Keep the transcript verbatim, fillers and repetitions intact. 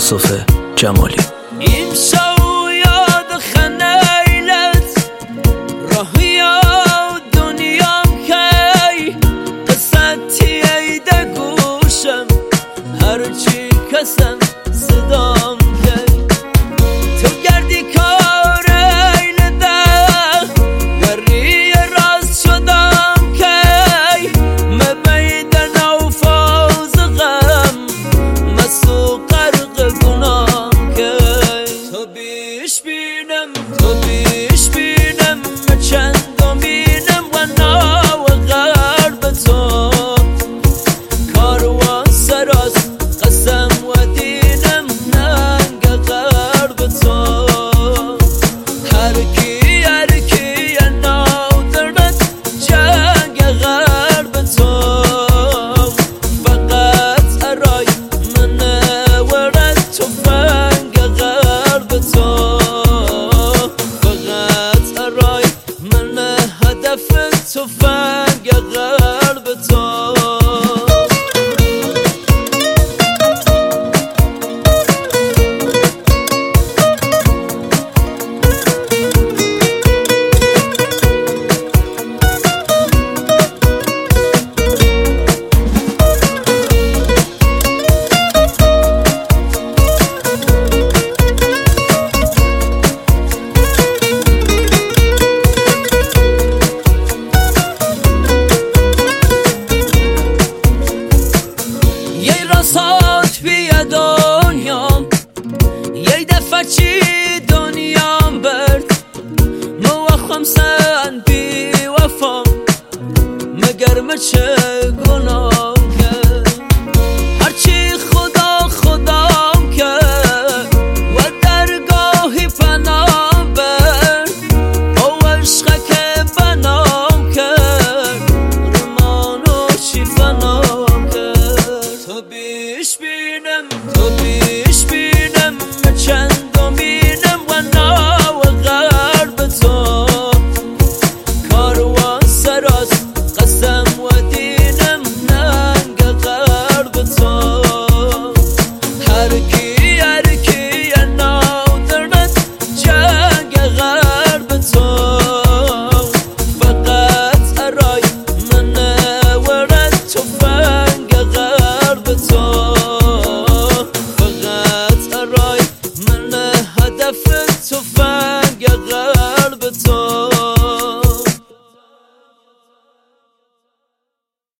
یوسف جمالی. امشب یاد خنیلت راهیا دنیام کی قصتی ایده گوشم هرچی کسم صدام کی تو گردی کار ایلده دری راز شدم کی مبیدن او فاز غم مسو غرق گناه کی تو بیش بینم تو بیش بینم چند امینم و نا و غرب تو کاروان سراست قسم و دینم ننگ غرب تو هر کی هر کی ناو درد جنگ غرب تو فقط ارای من ورد تفنگ غرب تو فقط ارای من هدف تفنگ غرب تو راسات بیا دنیام یه دفعه چی دنیام برد موخم سن بی وفام مگر مچه گناه